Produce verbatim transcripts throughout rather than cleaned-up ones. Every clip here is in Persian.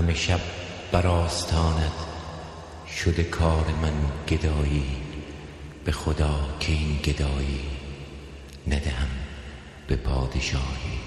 همه شب بر آستانت شده کار من گدایی، به خدا که این گدایی ندهم به پادشاهی.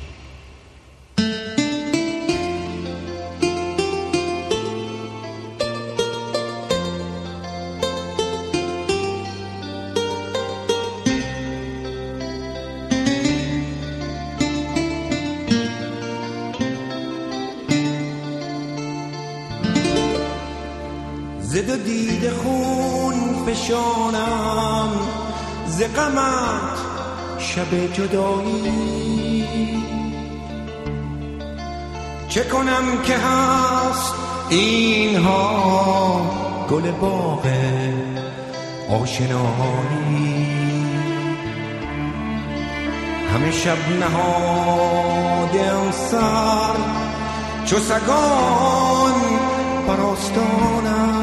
زد و دید خون فشانم ز غمت شب جدایی، چه کنم که هست اینها گل باغ آشنایی. همه شب نهادم سر چو سگان بر آستانم،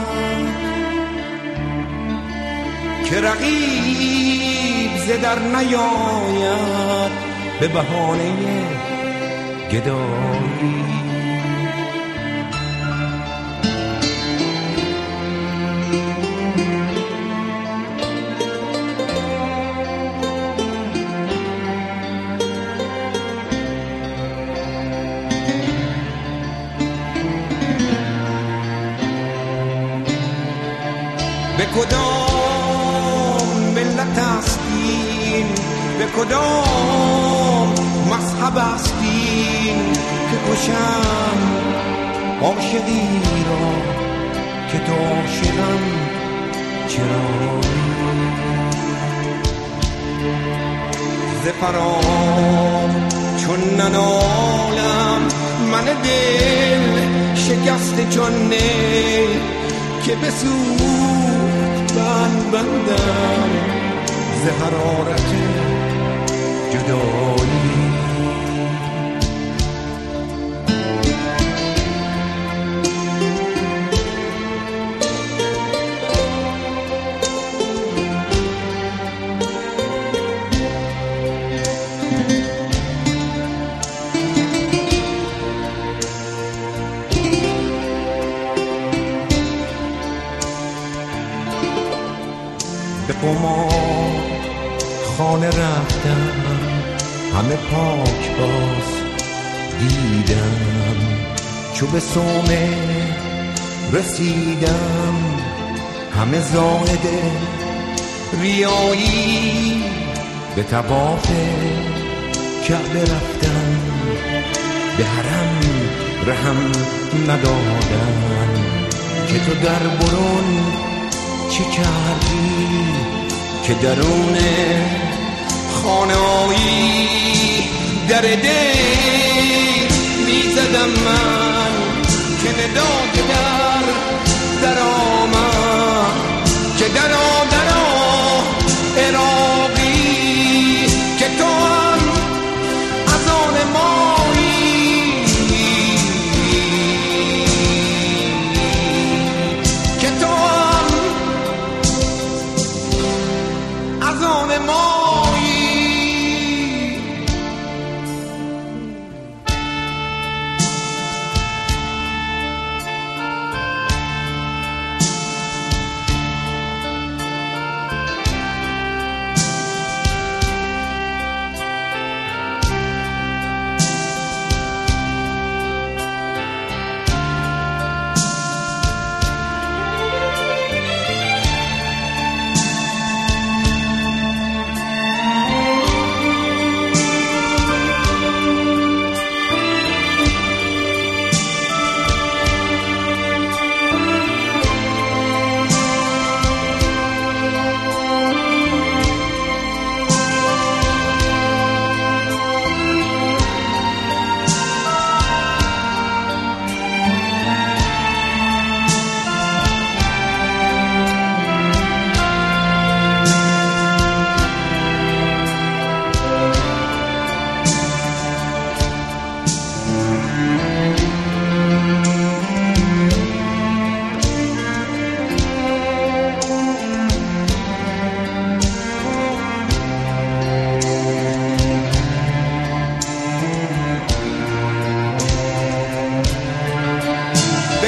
که رقیب ز در نیاید به بهانه گدایی. به کدام ملت هستین، به کدام مذهب هستین که کشم عاشقی را که تو عاشقم چرا؟ ز فرام چون ننالم من دل شکست چون نی، که بسوخت بند بندم ز حرارت جدایی. به قمار خانه رفتم همه پاک باز دیدم، چو به صومعه رسیدم همه زاهد ریایی. به طواف کعبه رفتم به حرم رحم ندادم، که تو در برون چه کردی که درون خانه آیی؟ در دیر میزدم من که ندا که در در آمد، که درا درا عراقی که تو هم از آن مایی، که تو هم از آن مایی.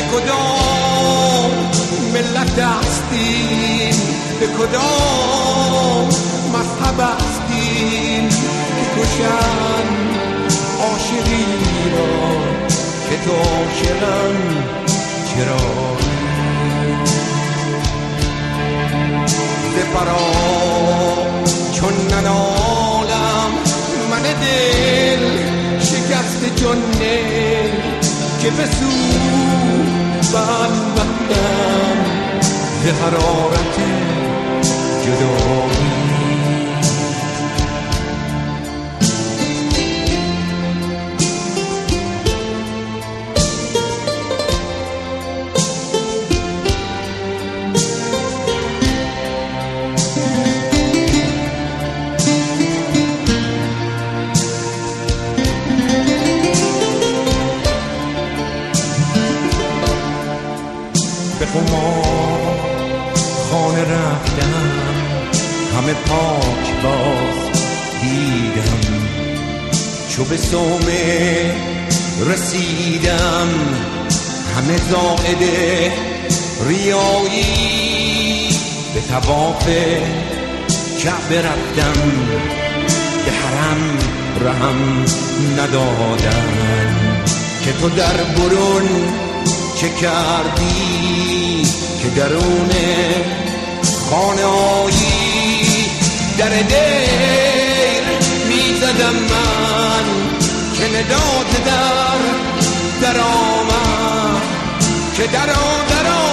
کدام ملت هستیم، به کدام مذهب هستیم که کشن عاشقی را که تو عاشقم چرا ز فرا چون ننالم من دل شکست جنه که بسو من بندم ز حرارت جدایی. به خمار خانه رفتم، همه پاک باز دیدم، چو به صومعه رسیدم همه زائد ریایی. به طواف کعبه رفتم، به حرم رهم ندادن که تو در برون چه کردی که درون خانه آیی. در دیر میزدم من که نداد در در آمد که درا درا